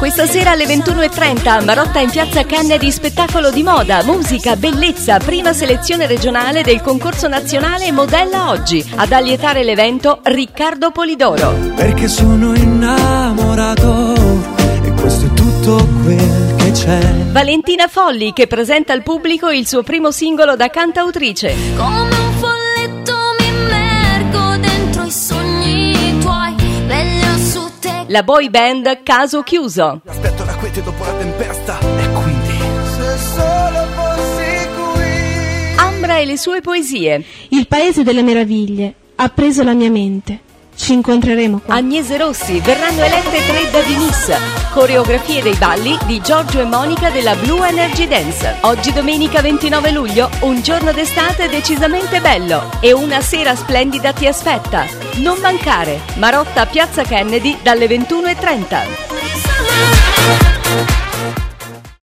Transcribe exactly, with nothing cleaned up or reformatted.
Questa sera alle ventuno e trenta Marotta in piazza Kennedy, spettacolo di moda, musica, bellezza, prima selezione regionale del concorso nazionale Modella Oggi. Ad allietare l'evento Riccardo Polidoro. Perché sono innamorato e questo è tutto quel che c'è. Valentina Folli che presenta al pubblico il suo primo singolo da cantautrice. Come un folletto mi immergo dentro i sogni tuoi, veglio su te. La boy band Caso Chiuso. Aspetto la quiete dopo la tempesta e quindi se solo fossi qui. Ambra e le sue poesie. Il paese delle meraviglie ha preso la mia mente. Ci incontreremo qua. Agnese Rossi, verranno elette tre da Denise. Coreografie dei balli di Giorgio e Monica della Blue Energy Dance. Oggi domenica ventinove luglio, un giorno d'estate decisamente bello e una sera splendida ti aspetta. Non mancare, Marotta Piazza Kennedy dalle ventuno e trenta.